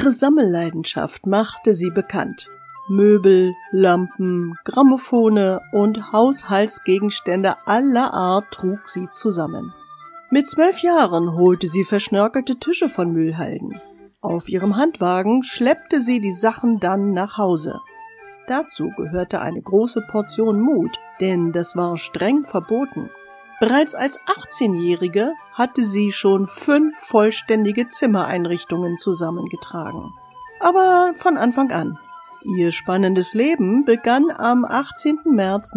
Ihre Sammelleidenschaft machte sie bekannt. Möbel, Lampen, Grammophone und Haushaltsgegenstände aller Art trug sie zusammen. Mit 12 Jahren holte sie verschnörkelte Tische von Mühlhalden. Auf ihrem Handwagen schleppte sie die Sachen dann nach Hause. Dazu gehörte eine große Portion Mut, denn das war streng verboten. Bereits als 18-Jährige hatte sie schon 5 vollständige Zimmereinrichtungen zusammengetragen. Aber von Anfang an. Ihr spannendes Leben begann am 18. März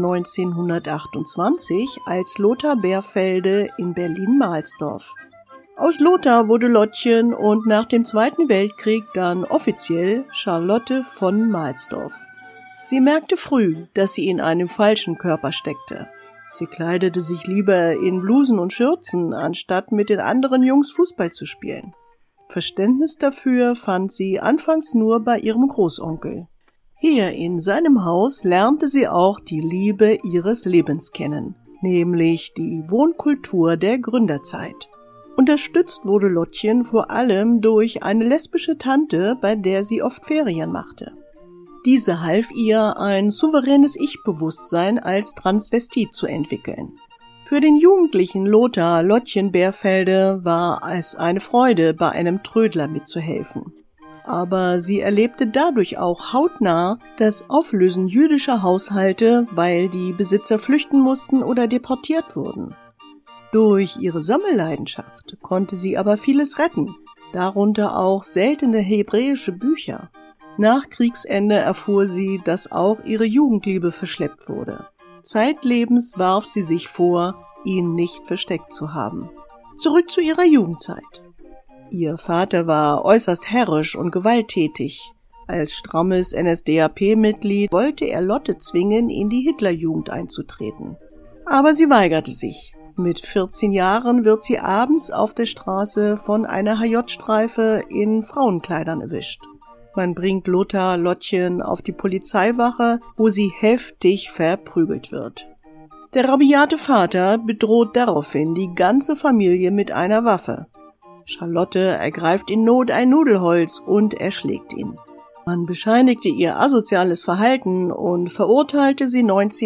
1928 als Lothar Bärfelde in Berlin-Mahlsdorf. Aus Lothar wurde Lottchen und nach dem Zweiten Weltkrieg dann offiziell Charlotte von Mahlsdorf. Sie merkte früh, dass sie in einem falschen Körper steckte. Sie kleidete sich lieber in Blusen und Schürzen, anstatt mit den anderen Jungs Fußball zu spielen. Verständnis dafür fand sie anfangs nur bei ihrem Großonkel. Hier in seinem Haus lernte sie auch die Liebe ihres Lebens kennen, nämlich die Wohnkultur der Gründerzeit. Unterstützt wurde Lottchen vor allem durch eine lesbische Tante, bei der sie oft Ferien machte. Diese half ihr, ein souveränes Ich-Bewusstsein als Transvestit zu entwickeln. Für den jugendlichen Lothar Lottchen Bärfelde war es eine Freude, bei einem Trödler mitzuhelfen. Aber sie erlebte dadurch auch hautnah das Auflösen jüdischer Haushalte, weil die Besitzer flüchten mussten oder deportiert wurden. Durch ihre Sammelleidenschaft konnte sie aber vieles retten, darunter auch seltene hebräische Bücher. Nach Kriegsende erfuhr sie, dass auch ihre Jugendliebe verschleppt wurde. Zeitlebens warf sie sich vor, ihn nicht versteckt zu haben. Zurück zu ihrer Jugendzeit. Ihr Vater war äußerst herrisch und gewalttätig. Als strammes NSDAP-Mitglied wollte er Lotte zwingen, in die Hitlerjugend einzutreten. Aber sie weigerte sich. Mit 14 Jahren wird sie abends auf der Straße von einer HJ-Streife in Frauenkleidern erwischt. Man bringt Lottchen auf die Polizeiwache, wo sie heftig verprügelt wird. Der rabiate Vater bedroht daraufhin die ganze Familie mit einer Waffe. Charlotte ergreift in Not ein Nudelholz und erschlägt ihn. Man bescheinigte ihr asoziales Verhalten und verurteilte sie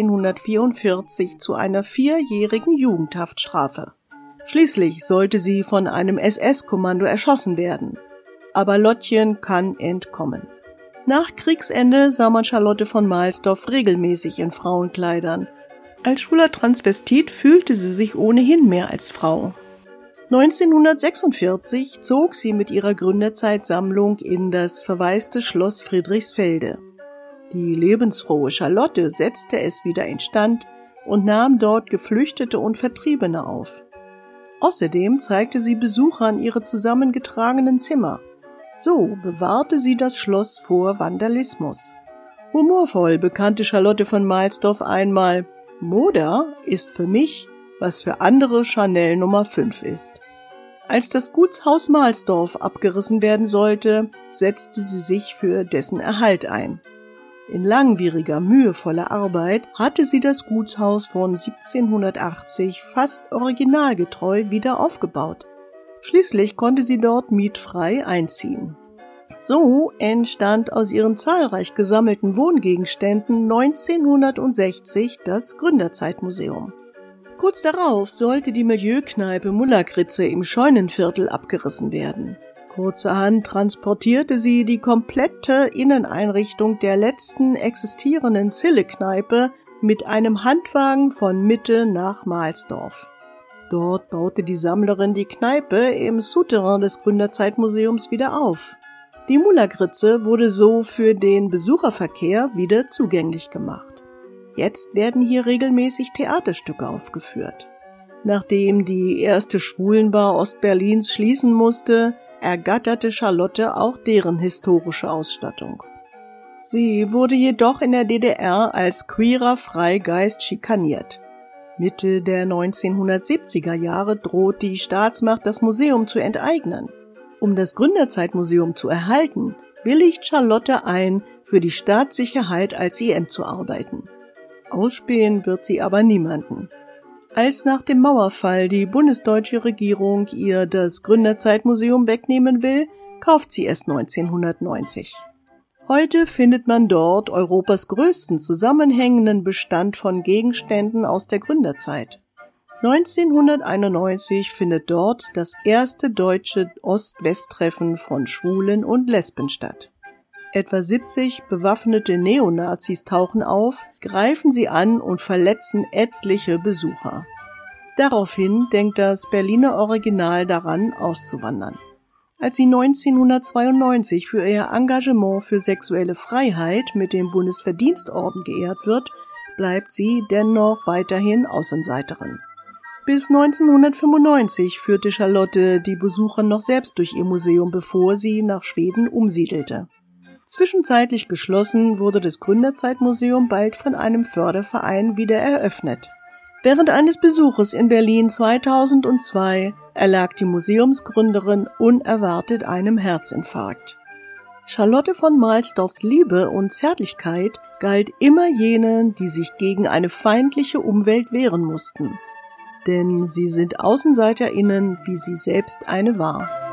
1944 zu einer 4-jährigen Jugendhaftstrafe. Schließlich sollte sie von einem SS-Kommando erschossen werden. Aber Lottchen kann entkommen. Nach Kriegsende sah man Charlotte von Mahlsdorf regelmäßig in Frauenkleidern. Als schwuler Transvestit fühlte sie sich ohnehin mehr als Frau. 1946 zog sie mit ihrer Gründerzeitsammlung in das verwaiste Schloss Friedrichsfelde. Die lebensfrohe Charlotte setzte es wieder instand und nahm dort Geflüchtete und Vertriebene auf. Außerdem zeigte sie Besuchern ihre zusammengetragenen Zimmer. So bewahrte sie das Schloss vor Vandalismus. Humorvoll bekannte Charlotte von Mahlsdorf einmal: Moda ist für mich, was für andere Chanel Nummer 5 ist. Als das Gutshaus Mahlsdorf abgerissen werden sollte, setzte sie sich für dessen Erhalt ein. In langwieriger, mühevoller Arbeit hatte sie das Gutshaus von 1780 fast originalgetreu wieder aufgebaut. Schließlich konnte sie dort mietfrei einziehen. So entstand aus ihren zahlreich gesammelten Wohngegenständen 1960 das Gründerzeitmuseum. Kurz darauf sollte die Milieukneipe Mullerkritze im Scheunenviertel abgerissen werden. Kurzerhand transportierte sie die komplette Inneneinrichtung der letzten existierenden Zille-Kneipe mit einem Handwagen von Mitte nach Mahlsdorf. Dort baute die Sammlerin die Kneipe im Souterrain des Gründerzeitmuseums wieder auf. Die Mullerkritze wurde so für den Besucherverkehr wieder zugänglich gemacht. Jetzt werden hier regelmäßig Theaterstücke aufgeführt. Nachdem die erste Schwulenbar Ostberlins schließen musste, ergatterte Charlotte auch deren historische Ausstattung. Sie wurde jedoch in der DDR als queerer Freigeist schikaniert. Mitte der 1970er Jahre droht die Staatsmacht, das Museum zu enteignen. Um das Gründerzeitmuseum zu erhalten, willigt Charlotte ein, für die Staatssicherheit als IM zu arbeiten. Ausspähen wird sie aber niemanden. Als nach dem Mauerfall die bundesdeutsche Regierung ihr das Gründerzeitmuseum wegnehmen will, kauft sie es 1990. Heute findet man dort Europas größten zusammenhängenden Bestand von Gegenständen aus der Gründerzeit. 1991 findet dort das erste deutsche Ost-West-Treffen von Schwulen und Lesben statt. Etwa 70 bewaffnete Neonazis tauchen auf, greifen sie an und verletzen etliche Besucher. Daraufhin denkt das Berliner Original daran, auszuwandern. Als sie 1992 für ihr Engagement für sexuelle Freiheit mit dem Bundesverdienstorden geehrt wird, bleibt sie dennoch weiterhin Außenseiterin. Bis 1995 führte Charlotte die Besucher noch selbst durch ihr Museum, bevor sie nach Schweden umsiedelte. Zwischenzeitlich geschlossen, wurde das Gründerzeitmuseum bald von einem Förderverein wieder eröffnet. Während eines Besuches in Berlin 2002 erlag die Museumsgründerin unerwartet einem Herzinfarkt. Charlotte von Mahlsdorfs Liebe und Zärtlichkeit galt immer jenen, die sich gegen eine feindliche Umwelt wehren mussten. Denn sie sind AußenseiterInnen, wie sie selbst eine war.